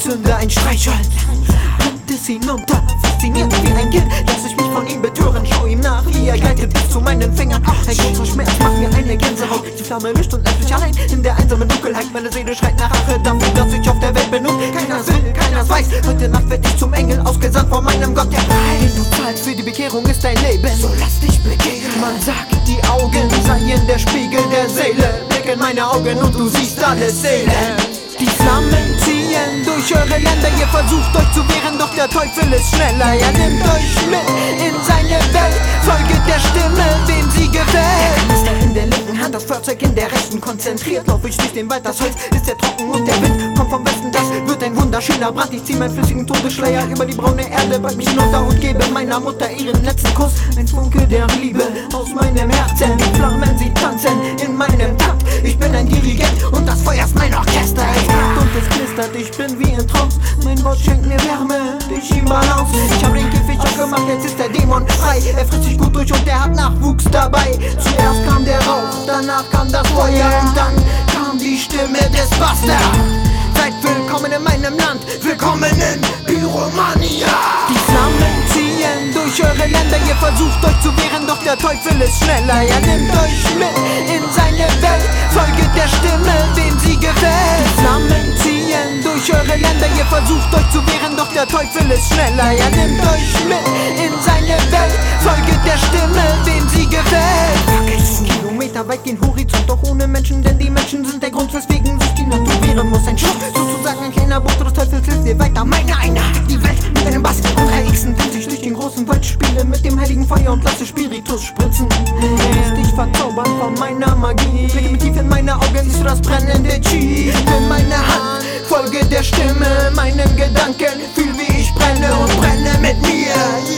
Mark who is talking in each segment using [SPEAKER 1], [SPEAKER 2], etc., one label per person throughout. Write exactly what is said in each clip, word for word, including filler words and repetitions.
[SPEAKER 1] zünde ein Streichholz, bringt es hinunter, fasziniert wie ein Kind. Lass ich mich von ihm betören, schau ihm nach, wie er gleitet bis zu meinen Fingern. Ein großer Schmerz macht mir eine Gänsehaut. Die Flamme löscht und lässt mich allein in der einsamen Dunkelheit. Meine Seele schreit nach Rache dafür, dass ich auf der Welt bin und keiner will, keiner weiß. Heute Nacht werd ich zum Engel ausgesandt von meinem Gott, der Preis. Du zahlst für die Bekehrung ist dein Leben, so lass dich bekehren. Man sagt, die Augen seien der Spiegel der Seele. Blick in meine Augen und du siehst alles Seele. Die Flammen ziehen durch eure Länder, ihr versucht euch zu wehren, doch der Teufel ist schneller. Er nimmt euch mit in seine Welt, folget der Stimme, wem sie gefällt. Der Kanister in der linken Hand, das Fahrzeug in der rechten, konzentriert lauf ich durch den Wald, das Holz ist sehr trocken und der Wind kommt vom Westen. Das wird ein wunderschöner Brand, ich zieh meinen flüssigen Todesschleier über die braune Erde, beug mich hinunter und gebe meiner Mutter ihren letzten Kuss. Ein Funke der Liebe aus meinem Herzen, die Flammen, sie tanzen in meinem Takt. Ich bin ein Dirigent und das Feuer ist mein Orchester. Und es knistert, ich bin wie in Trance. Mein Wort schenkt mir Wärme, ich ihm Balance. Ich hab den Käfig schon gemacht, jetzt ist der Dämon frei. Er frisst sich gut durch und er hat Nachwuchs dabei. Zuerst kam der Rauch, danach kam das Feuer und dann kam die Stimme des Bastards. Seid willkommen in meinem Land, willkommen in Pyromania. Die Flammen ziehen durch eure Länder, ihr versucht euch zu wehren, doch der Teufel ist schneller. Er nimmt euch mit in seine Welt, folget der Stimme, wem sie gefällt. Die Flammen ziehen durch eure Länder, ihr versucht euch zu wehren, doch der Teufel ist schneller. Er nimmt euch mit in seine Welt, folget der Stimme, wem sie gefällt. Kilometer weit den Horizont, doch ohne Menschen, denn die Menschen sind der Grund, weswegen sich die Natur wehren muss. Ein Schuss, sozusagen ein kleiner Boot des Teufels hilft dir weiter. Meine Einheit, die Welt mit einem Bass und drei Xen, den sich durch den großen Wald spiele mit dem heiligen Feuer und lasse Spiritus spritzen. Lässt dich verzaubern von meiner Magie. Blicke mit tief in meine Augen, siehst du das brennende Chi. Nimm meine Hand, folge der Stimme, meinen Gedanken, fühl wie ich brenne und brenne mit mir.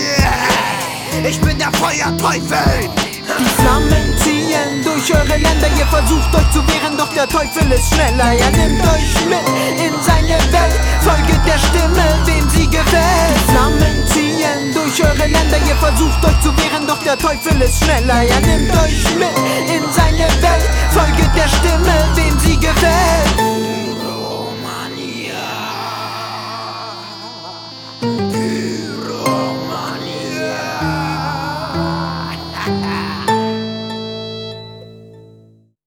[SPEAKER 1] Yeah. Ich bin der Feuerteufel. Die Flammen ziehen durch eure Länder, ihr versucht euch zu wehren, doch der Teufel ist schneller. Er nimmt euch mit in seine Welt, folget der Stimme, wem sie gefällt. Die Flammen ziehen durch eure Länder, ihr versucht euch zu wehren, doch der Teufel ist schneller. Er nimmt euch mit in seine Welt,